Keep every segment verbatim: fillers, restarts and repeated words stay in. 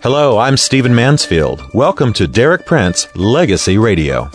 Hello, I'm Stephen Mansfield. Welcome to Derek Prince Legacy Radio.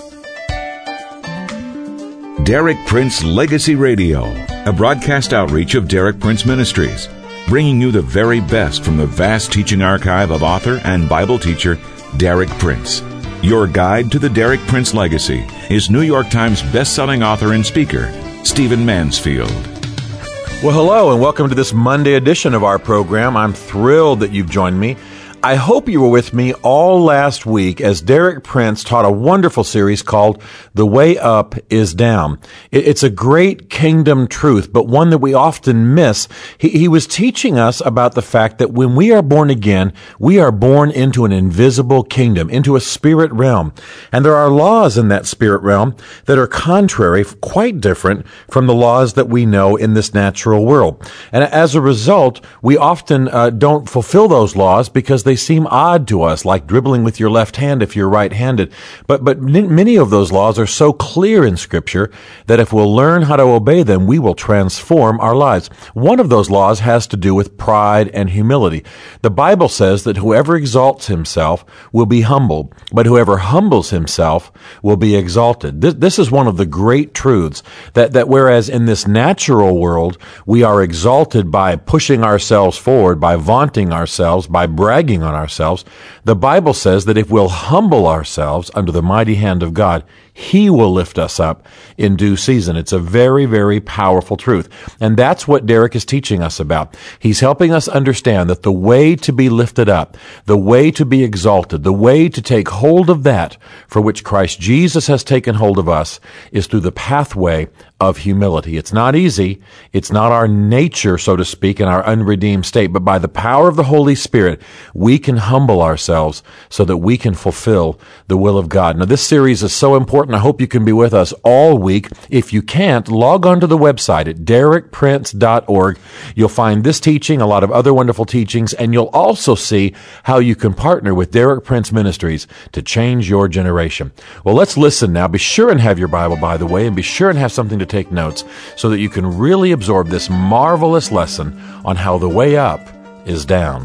Derek Prince Legacy Radio, a broadcast outreach of Derek Prince Ministries, bringing you the very best from the vast teaching archive of author and Bible teacher Derek Prince. Your guide to the Derek Prince legacy is New York Times best-selling author and speaker, Stephen Mansfield. Well, hello, and welcome to this Monday edition of our program. I'm thrilled that you've joined me. I hope you were with me all last week as Derek Prince taught a wonderful series called The Way Up is Down. It's a great kingdom truth, but one that we often miss. He, he was teaching us about the fact that when we are born again, we are born into an invisible kingdom, into a spirit realm. And there are laws in that spirit realm that are contrary, quite different from the laws that we know in this natural world. And as a result, we often uh, don't fulfill those laws because they seem odd to us, like dribbling with your left hand if you're right-handed. But but many of those laws are so clear in Scripture that if we'll learn how to obey them, we will transform our lives. One of those laws has to do with pride and humility. The Bible says that whoever exalts himself will be humbled, but whoever humbles himself will be exalted. This, this is one of the great truths, that, that whereas in this natural world we are exalted by pushing ourselves forward, by vaunting ourselves, by bragging on ourselves, the Bible says that if we'll humble ourselves under the mighty hand of God, He will lift us up in due season. It's a very, very powerful truth. And that's what Derek is teaching us about. He's helping us understand that the way to be lifted up, the way to be exalted, the way to take hold of that for which Christ Jesus has taken hold of us is through the pathway of humility. It's not easy. It's not our nature, so to speak, in our unredeemed state. But by the power of the Holy Spirit, we can humble ourselves so that we can fulfill the will of God. Now, this series is so important. I hope you can be with us all week. If you can't, log on to the website at derek prince dot org. You'll find this teaching, a lot of other wonderful teachings, and you'll also see how you can partner with Derek Prince Ministries to change your generation. Well, let's listen now. Be sure and have your Bible, by the way, and be sure and have something to take notes so that you can really absorb this marvelous lesson on how the way up is down.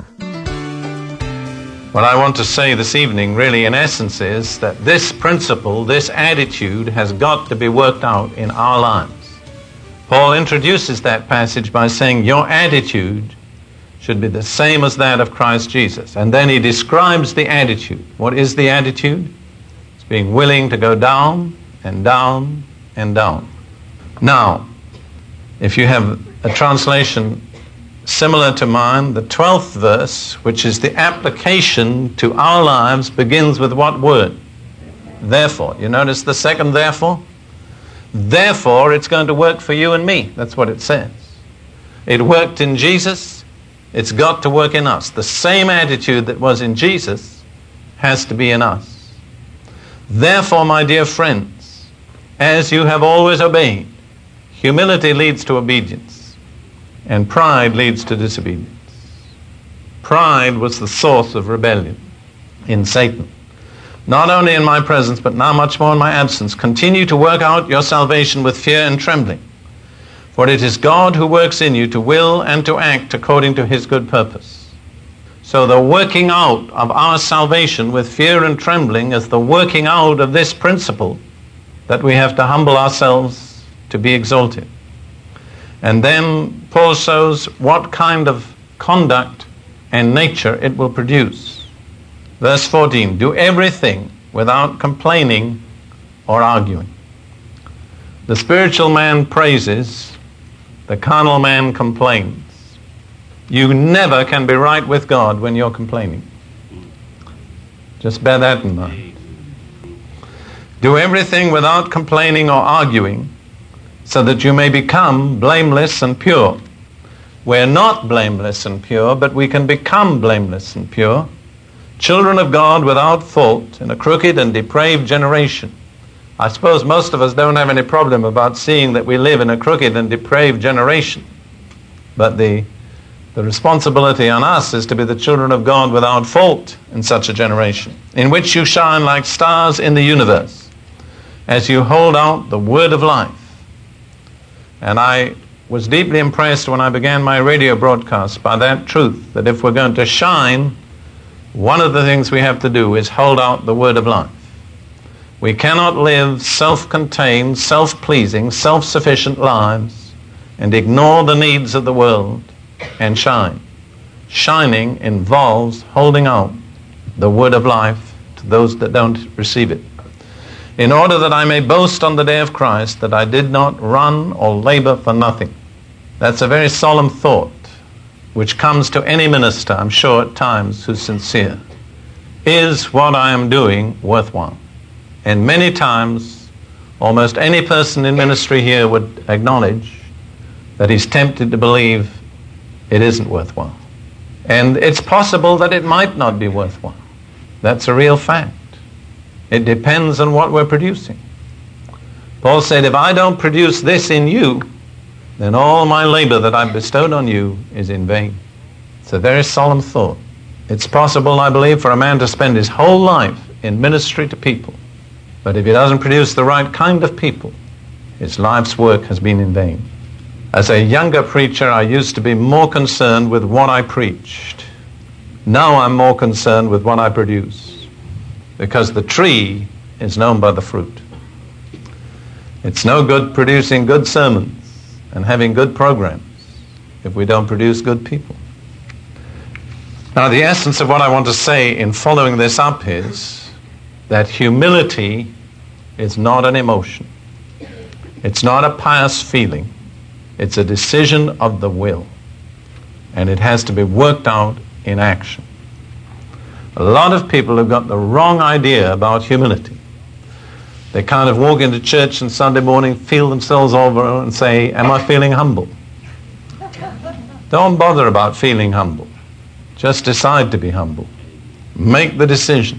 What I want to say this evening, really, in essence, is that this principle, this attitude, has got to be worked out in our lives. Paul introduces that passage by saying, your attitude should be the same as that of Christ Jesus. And then he describes the attitude. What is the attitude? It's being willing to go down and down and down. Now, if you have a translation similar to mine, the twelfth verse, which is the application to our lives, begins with what word? Therefore. You notice the second therefore? Therefore, it's going to work for you and me. That's what it says. It worked in Jesus. It's got to work in us. The same attitude that was in Jesus has to be in us. Therefore, my dear friends, as you have always obeyed, humility leads to obedience, and pride leads to disobedience. Pride was the source of rebellion in Satan. Not only in my presence, but now much more in my absence, continue to work out your salvation with fear and trembling. For it is God who works in you to will and to act according to His good purpose. So the working out of our salvation with fear and trembling is the working out of this principle that we have to humble ourselves to be exalted. And then Paul shows what kind of conduct and nature it will produce. Verse fourteen, do everything without complaining or arguing. The spiritual man praises, the carnal man complains. You never can be right with God when you're complaining. Just bear that in mind. Do everything without complaining or arguing, so that you may become blameless and pure. We're not blameless and pure, but we can become blameless and pure. Children of God without fault in a crooked and depraved generation. I suppose most of us don't have any problem about seeing that we live in a crooked and depraved generation. But the, the responsibility on us is to be the children of God without fault in such a generation, in which you shine like stars in the universe, as you hold out the word of life. And I was deeply impressed when I began my radio broadcast by that truth, that if we're going to shine one of the things we have to do is hold out the word of life. We cannot live self-contained, self-pleasing, self-sufficient lives and ignore the needs of the world and shine. Shining involves holding out the word of life to those that don't receive it. In order that I may boast on the day of Christ that I did not run or labor for nothing. That's a very solemn thought, which comes to any minister, I'm sure, at times, who's sincere. Is what I am doing worthwhile? And many times, almost any person in ministry here would acknowledge that he's tempted to believe it isn't worthwhile. And it's possible that it might not be worthwhile. That's a real fact. It depends on what we're producing. Paul said, if I don't produce this in you, then all my labor that I've bestowed on you is in vain. It's a very solemn thought. It's possible, I believe, for a man to spend his whole life in ministry to people, but if he doesn't produce the right kind of people, his life's work has been in vain. As a younger preacher, I used to be more concerned with what I preached. Now I'm more concerned with what I produce, because the tree is known by the fruit. It's no good producing good sermons and having good programs if we don't produce good people. Now, the essence of what I want to say in following this up is that humility is not an emotion. It's not a pious feeling. It's a decision of the will. And it has to be worked out in action. A lot of people have got the wrong idea about humility. They kind of walk into church on Sunday morning, feel themselves over and say, am I feeling humble? Don't bother about feeling humble. Just decide to be humble. Make the decision.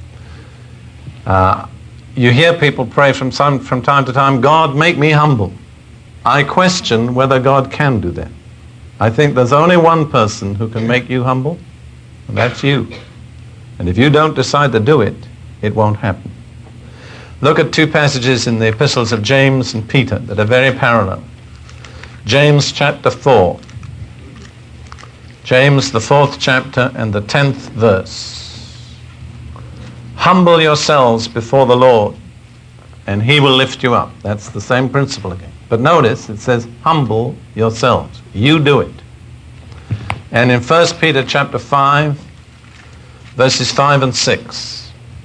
Uh, you hear people pray from, some, from time to time, God, make me humble. I question whether God can do that. I think there's only one person who can make you humble, and that's you. And if you don't decide to do it, it won't happen. Look at two passages in the epistles of James and Peter that are very parallel. James chapter four. James, the fourth chapter and the tenth verse. Humble yourselves before the Lord, and he will lift you up. That's the same principle again. But notice, it says, humble yourselves. You do it. And in First Peter chapter five, verses five and six.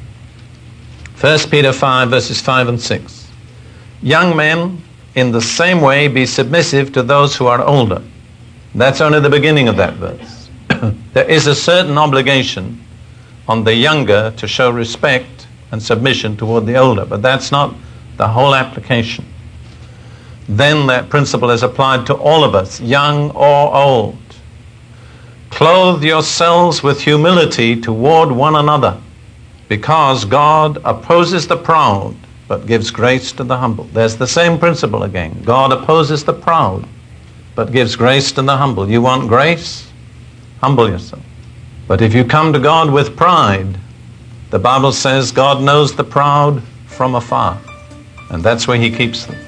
First Peter five, verses five and six. Young men, in the same way, be submissive to those who are older. That's only the beginning of that verse. There is a certain obligation on the younger to show respect and submission toward the older, but that's not the whole application. Then that principle is applied to all of us, young or old. Clothe yourselves with humility toward one another, because God opposes the proud, but gives grace to the humble. There's the same principle again. God opposes the proud, but gives grace to the humble. You want grace? Humble yourself. But if you come to God with pride, the Bible says God knows the proud from afar, and that's where he keeps them.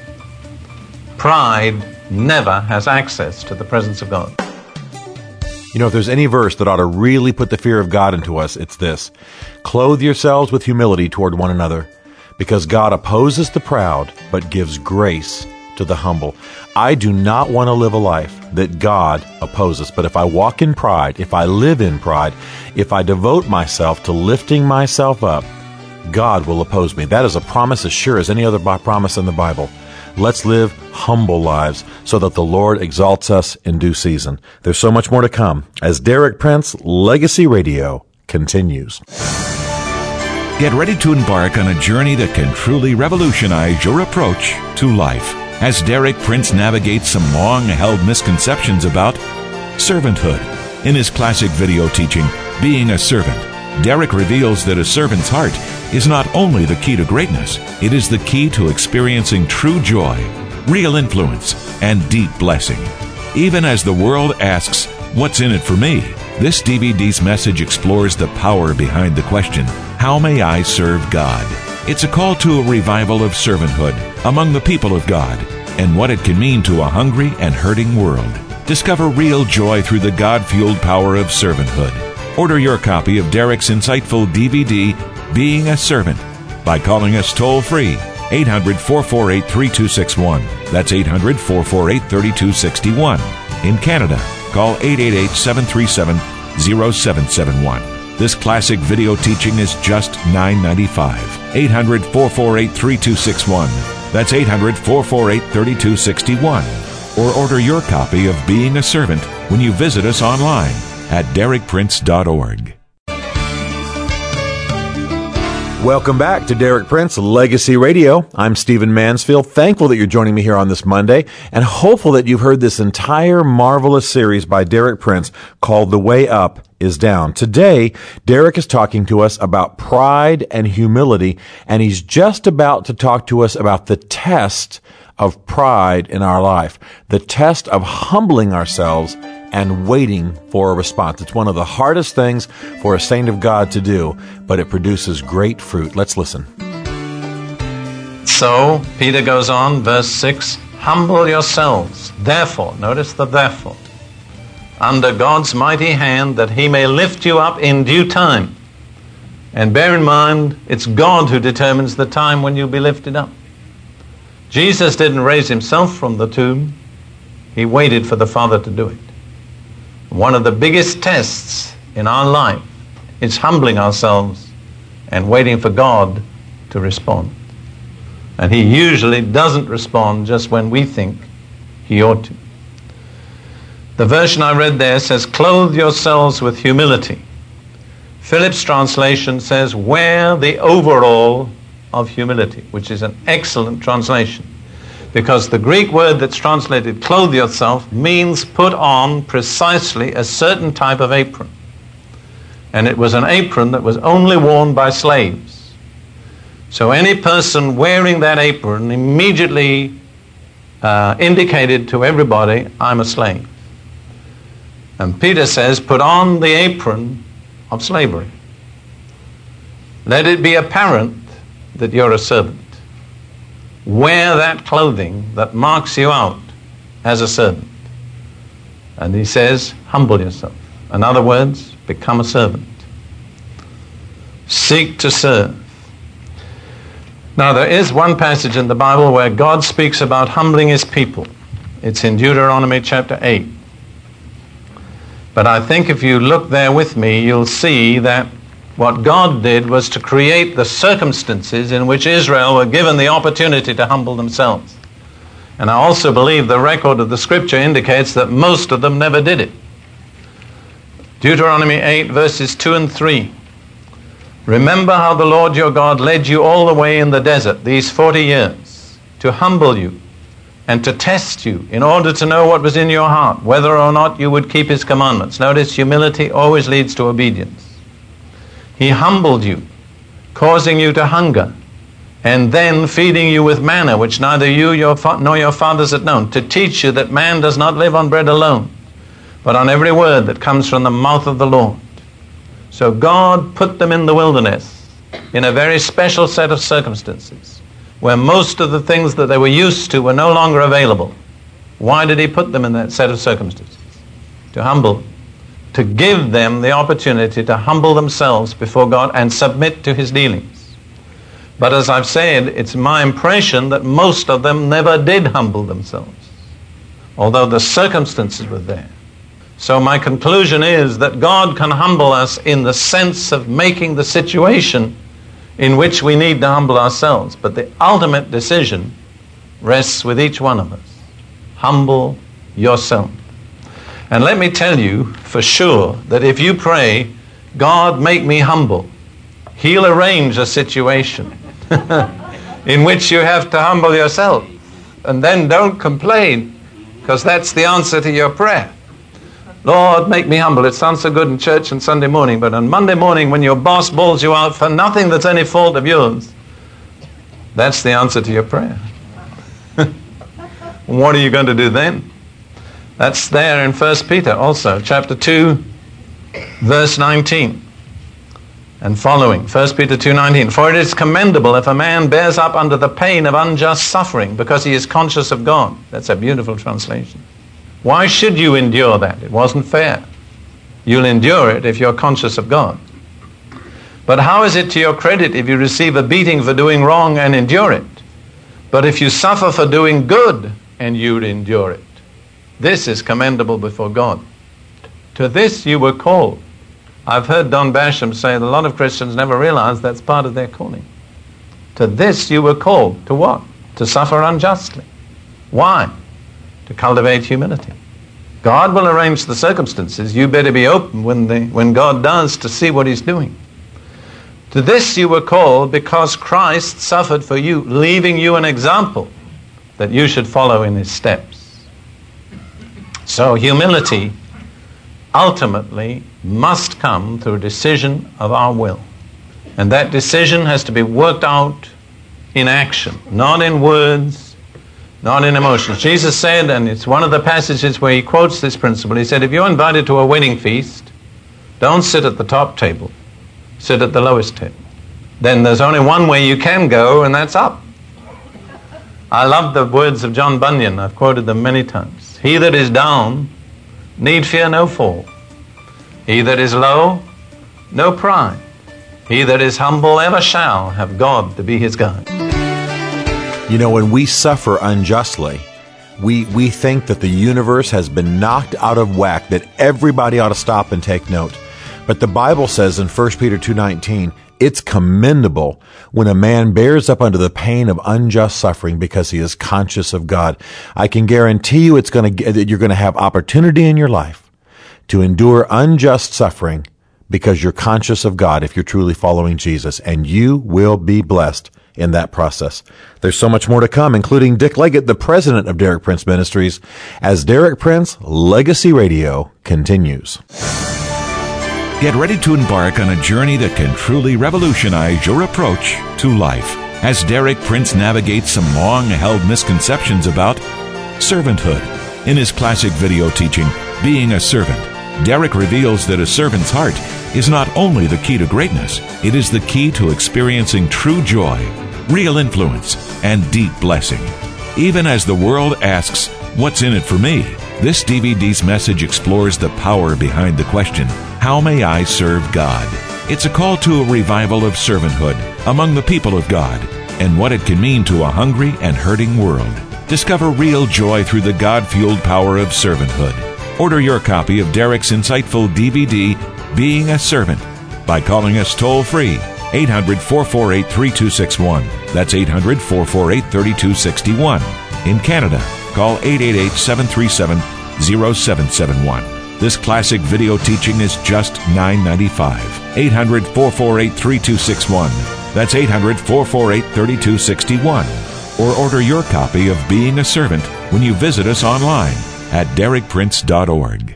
Pride never has access to the presence of God. You know, if there's any verse that ought to really put the fear of God into us, it's this. Clothe yourselves with humility toward one another, because God opposes the proud, but gives grace to the humble. I do not want to live a life that God opposes, but if I walk in pride, if I live in pride, if I devote myself to lifting myself up, God will oppose me. That is a promise as sure as any other promise in the Bible. Let's live humble lives so that the Lord exalts us in due season. There's so much more to come as Derek Prince Legacy Radio continues. Get ready to embark on a journey that can truly revolutionize your approach to life as Derek Prince navigates some long-held misconceptions about servanthood. In his classic video teaching, Being a Servant, Derek reveals that a servant's heart is not only the key to greatness, it is the key to experiencing true joy, real influence, and deep blessing. Even as the world asks, what's in it for me? This D V D's message explores the power behind the question, how may I serve God? It's a call to a revival of servanthood among the people of God and what it can mean to a hungry and hurting world. Discover real joy through the God-fueled power of servanthood. Order your copy of Derek's insightful D V D, Being a Servant, by calling us toll-free, eight hundred, four four eight, three two six one. That's eight hundred, four four eight, three two six one. In Canada, call eight eight eight, seven three seven, zero seven seven one. This classic video teaching is just nine dollars and ninety-five cents. eight hundred, four four eight, three two six one. That's eight hundred, four four eight, three two six one. Or order your copy of Being a Servant when you visit us online at derek prince dot org. Welcome back to Derek Prince Legacy Radio. I'm Stephen Mansfield. Thankful that you're joining me here on this Monday, and hopeful that you've heard this entire marvelous series by Derek Prince called The Way Up is Down. Today, Derek is talking to us about pride and humility, and he's just about to talk to us about the test of pride in our life, the test of humbling ourselves and waiting for a response. It's one of the hardest things for a saint of God to do, but it produces great fruit. Let's listen. So, Peter goes on, verse six, humble yourselves, therefore, notice the therefore, under God's mighty hand, that he may lift you up in due time. And bear in mind, it's God who determines the time when you'll be lifted up. Jesus didn't raise himself from the tomb. He waited for the Father to do it. One of the biggest tests in our life is humbling ourselves and waiting for God to respond. And he usually doesn't respond just when we think he ought to. The version I read there says, clothe yourselves with humility. Phillips' translation says, wear the overall of humility, which is an excellent translation. Because the Greek word that's translated clothe yourself means put on precisely a certain type of apron. And it was an apron that was only worn by slaves. So any person wearing that apron immediately uh, indicated to everybody, I'm a slave. And Peter says, put on the apron of slavery. Let it be apparent that you're a servant. Wear that clothing that marks you out as a servant. And he says, humble yourself. In other words, become a servant. Seek to serve. Now, there is one passage in the Bible where God speaks about humbling his people. It's in Deuteronomy chapter eight. But I think if you look there with me, you'll see that what God did was to create the circumstances in which Israel were given the opportunity to humble themselves. And I also believe the record of the scripture indicates that most of them never did it. Deuteronomy eight, verses two and three. Remember how the Lord your God led you all the way in the desert these forty years to humble you and to test you in order to know what was in your heart, whether or not you would keep his commandments. Notice, humility always leads to obedience. He humbled you, causing you to hunger, and then feeding you with manna, which neither you your fa- nor your fathers had known, to teach you that man does not live on bread alone, but on every word that comes from the mouth of the Lord. So God put them in the wilderness in a very special set of circumstances, where most of the things that they were used to were no longer available. Why did he put them in that set of circumstances? To humble them. To give them the opportunity to humble themselves before God and submit to his dealings. But as I've said, it's my impression that most of them never did humble themselves, although the circumstances were there. So my conclusion is that God can humble us in the sense of making the situation in which we need to humble ourselves. But the ultimate decision rests with each one of us. Humble yourself. And let me tell you for sure that if you pray, God, make me humble, he'll arrange a situation in which you have to humble yourself. And then don't complain, because that's the answer to your prayer. Lord, make me humble. It sounds so good in church on Sunday morning, but on Monday morning when your boss bawls you out for nothing that's any fault of yours, that's the answer to your prayer. What are you going to do then? That's there in First Peter also, chapter two, verse nineteen and following. First Peter two nineteen. For it is commendable if a man bears up under the pain of unjust suffering because he is conscious of God. That's a beautiful translation. Why should you endure that? It wasn't fair. You'll endure it if you're conscious of God. But how is it to your credit if you receive a beating for doing wrong and endure it? But if you suffer for doing good and you endure it, this is commendable before God. To this you were called. I've heard Don Basham say that a lot of Christians never realize that's part of their calling. To this you were called. To what? To suffer unjustly. Why? To cultivate humility. God will arrange the circumstances. You better be open when, the, when God does to see what he's doing. To this you were called because Christ suffered for you, leaving you an example that you should follow in his steps. So humility ultimately must come through a decision of our will. And that decision has to be worked out in action, not in words, not in emotions. Jesus said, and it's one of the passages where he quotes this principle, he said, if you're invited to a wedding feast, don't sit at the top table, sit at the lowest table. Then there's only one way you can go, and that's up. I love the words of John Bunyan. I've quoted them many times. He that is down need fear no fall. He that is low, no pride. He that is humble ever shall have God to be his guide. You know, when we suffer unjustly, we, we think that the universe has been knocked out of whack, that everybody ought to stop and take note. But the Bible says in First Peter two nineteen, it's commendable when a man bears up under the pain of unjust suffering because he is conscious of God. I can guarantee you it's going to that you're going to have opportunity in your life to endure unjust suffering because you're conscious of God if you're truly following Jesus, and you will be blessed in that process. There's so much more to come, including Dick Leggett, the president of Derek Prince Ministries, as Derek Prince Legacy Radio continues. Get ready to embark on a journey that can truly revolutionize your approach to life as Derek Prince navigates some long-held misconceptions about servanthood. In his classic video teaching, Being a Servant, Derek reveals that a servant's heart is not only the key to greatness, it is the key to experiencing true joy, real influence, and deep blessing. Even as the world asks, what's in it for me? This D V D's message explores the power behind the question, how may I serve God? It's a call to a revival of servanthood among the people of God and what it can mean to a hungry and hurting world. Discover real joy through the God-fueled power of servanthood. Order your copy of Derek's insightful D V D, Being a Servant, by calling us toll-free, eight hundred, four four eight, three two six one. That's eight hundred, four four eight, three two six one. In Canada, call eight eight eight, seven three seven, zero seven seven one. This classic video teaching is just nine dollars and ninety-five cents. eight hundred, four four eight, three two six one. That's eight hundred, four four eight, three two six one. Or order your copy of Being a Servant when you visit us online at derek prince dot org.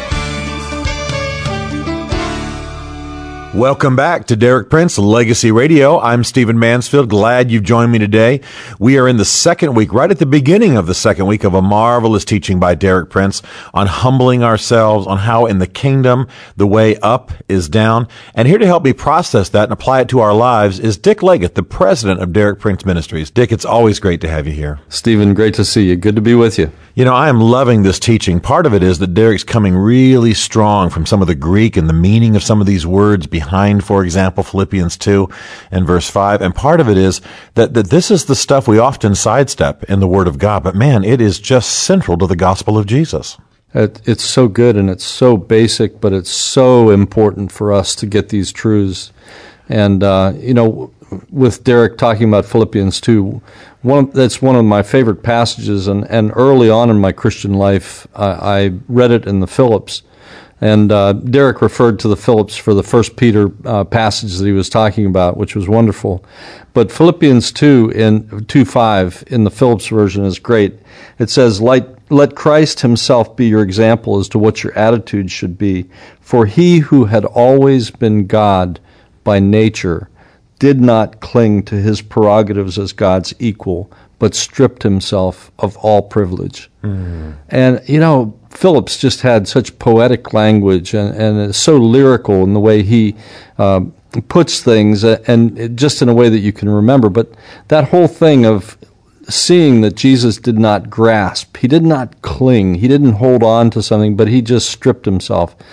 Welcome back to Derek Prince Legacy Radio. I'm Stephen Mansfield. Glad you've joined me today. We are in the second week, right at the beginning of the second week of a marvelous teaching by Derek Prince on humbling ourselves, on how in the kingdom the way up is down. And here to help me process that and apply it to our lives is Dick Leggett, the president of Derek Prince Ministries. Dick, it's always great to have you here. Stephen, great to see you. Good to be with you. You know, I am loving this teaching. Part of it is that Derek's coming really strong from some of the Greek and the meaning of some of these words behind, for example, Philippians two and verse five. And part of it is that, that this is the stuff we often sidestep in the Word of God. But man, it is just central to the gospel of Jesus. It, it's so good and it's so basic, but it's so important for us to get these truths. And, uh, you know, with Derek talking about Philippians two, one of, that's one of my favorite passages, and, and early on in my Christian life, I, I read it in the Phillips, and uh, Derek referred to the Phillips for the First Peter uh, passage that he was talking about, which was wonderful. But Philippians two in two five in the Phillips version is great. It says, "Let let Christ himself be your example as to what your attitude should be, for he who had always been God by nature did not cling to his prerogatives as God's equal, but stripped himself of all privilege." Mm. And, you know, Phillips just had such poetic language and, and is so lyrical in the way he uh, puts things, and just in a way that you can remember. But that whole thing of seeing that Jesus did not grasp, he did not cling, he didn't hold on to something, but he just stripped himself.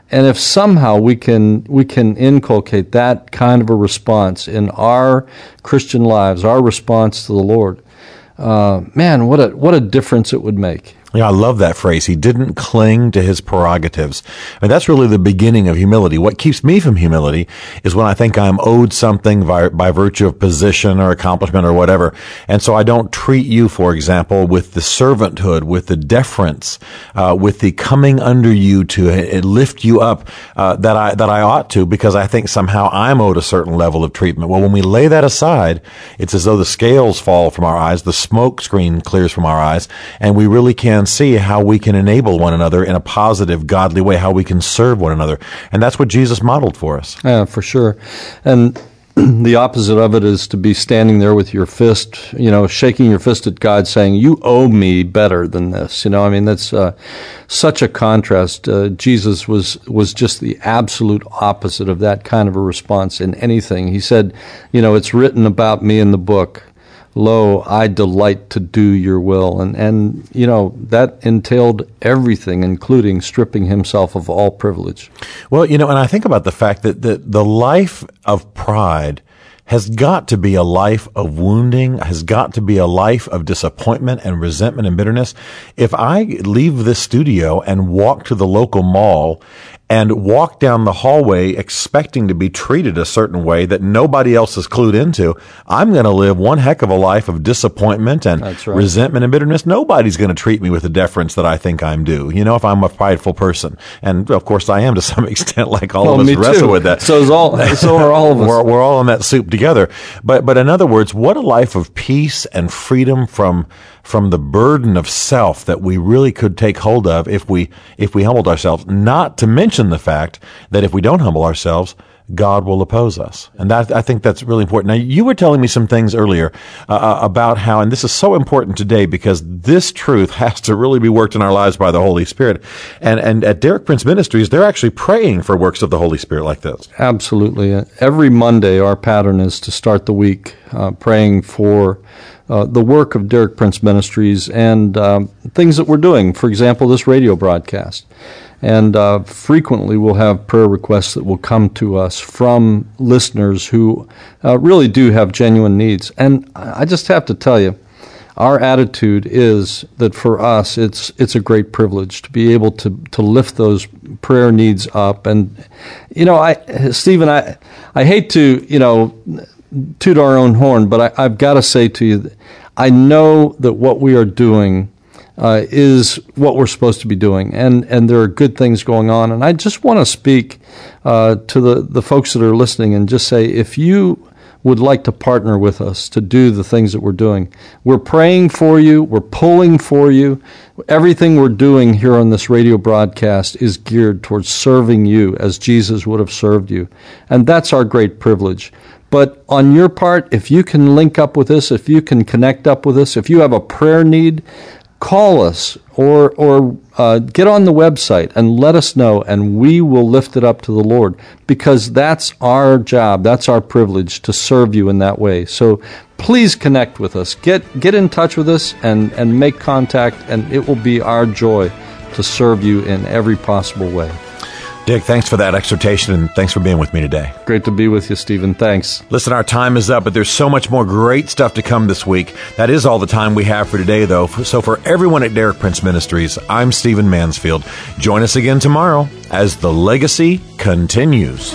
And if somehow we can we can inculcate that kind of a response in our Christian lives, our response to the Lord, uh, man, what a what a difference it would make. Yeah, I love that phrase. He didn't cling to his prerogatives. I mean, that's really the beginning of humility. What keeps me from humility is when I think I'm owed something by, by virtue of position or accomplishment or whatever. And so I don't treat you, for example, with the servanthood, with the deference, uh, with the coming under you to uh, lift you up, uh, that I, that I ought to, because I think somehow I'm owed a certain level of treatment. Well, when we lay that aside, it's as though the scales fall from our eyes, the smoke screen clears from our eyes, and we really can see how we can enable one another in a positive, godly way, how we can serve one another. And that's what Jesus modeled for us. Yeah, for sure. And the opposite of it is to be standing there with your fist, you know, shaking your fist at God saying, you owe me better than this. You know, I mean, that's uh, such a contrast. Uh, Jesus was, was just the absolute opposite of that kind of a response in anything. He said, you know, it's written about me in the book. Lo, I delight to do your will. And, and, you know, that entailed everything, including stripping himself of all privilege. Well, you know, and I think about the fact that the, the life of pride has got to be a life of wounding, has got to be a life of disappointment and resentment and bitterness. If I leave this studio and walk to the local mall and walk down the hallway expecting to be treated a certain way that nobody else is clued into, I'm going to live one heck of a life of disappointment and right. resentment and bitterness. Nobody's going to treat me with the deference that I think I'm due, you know, if I'm a prideful person. And, of course, I am to some extent, like all well, of us me wrestle too. with that. So, is all, so are all of us. We're, we're all in that soup together. But, but in other words, what a life of peace and freedom from from the burden of self that we really could take hold of if we if we humbled ourselves, not to mention the fact that if we don't humble ourselves, God will oppose us. And that, I think that's really important. Now, you were telling me some things earlier uh, about how, and this is so important today because this truth has to really be worked in our lives by the Holy Spirit. And, and at Derek Prince Ministries, they're actually praying for works of the Holy Spirit like this. Absolutely. Every Monday, our pattern is to start the week uh, praying for Uh, the work of Derek Prince Ministries and um, things that we're doing. For example, this radio broadcast. And uh, frequently we'll have prayer requests that will come to us from listeners who uh, really do have genuine needs. And I just have to tell you, our attitude is that for us, it's it's a great privilege to be able to, to lift those prayer needs up. And, you know, I, Stephen, I, I hate to, you know, toot our own horn, but I, I've got to say to you, that I know that what we are doing uh, is what we're supposed to be doing, and, and there are good things going on. And I just want to speak uh, to the, the folks that are listening and just say, if you would like to partner with us to do the things that we're doing, we're praying for you, we're pulling for you. Everything we're doing here on this radio broadcast is geared towards serving you as Jesus would have served you. And that's our great privilege. But on your part, if you can link up with us, if you can connect up with us, if you have a prayer need, call us or or uh, get on the website and let us know, and we will lift it up to the Lord, because that's our job, that's our privilege to serve you in that way. So please connect with us. Get get in touch with us and, and make contact, and it will be our joy to serve you in every possible way. Dick, thanks for that exhortation, and thanks for being with me today. Great to be with you, Stephen. Thanks. Listen, our time is up, but there's so much more great stuff to come this week. That is all the time we have for today, though. So for everyone at Derek Prince Ministries, I'm Stephen Mansfield. Join us again tomorrow as the legacy continues.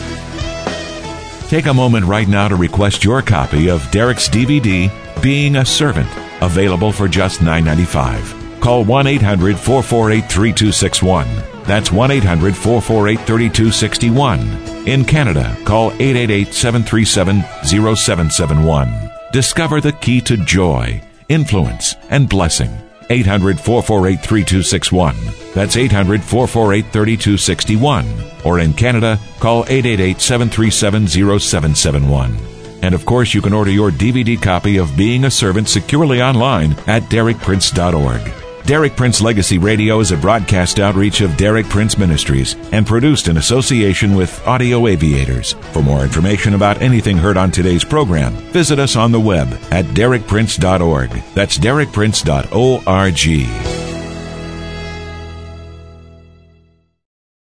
Take a moment right now to request your copy of Derek's D V D, Being a Servant, available for just nine dollars and ninety-five cents. Call one eight hundred four four eight three two six one. That's one eight hundred four four eight three two six one. In Canada, call eight eight eight seven three seven zero seven seven one. Discover the key to joy, influence, and blessing. eight hundred four four eight three two six one. That's eight hundred four four eight three two six one. Or in Canada, call eight eight eight seven three seven zero seven seven one. And of course, you can order your D V D copy of Being a Servant securely online at derek prince dot org. Derek Prince Legacy Radio is a broadcast outreach of Derek Prince Ministries and produced in association with Audio Aviators. For more information about anything heard on today's program, visit us on the web at derek prince dot org. That's derek prince dot org.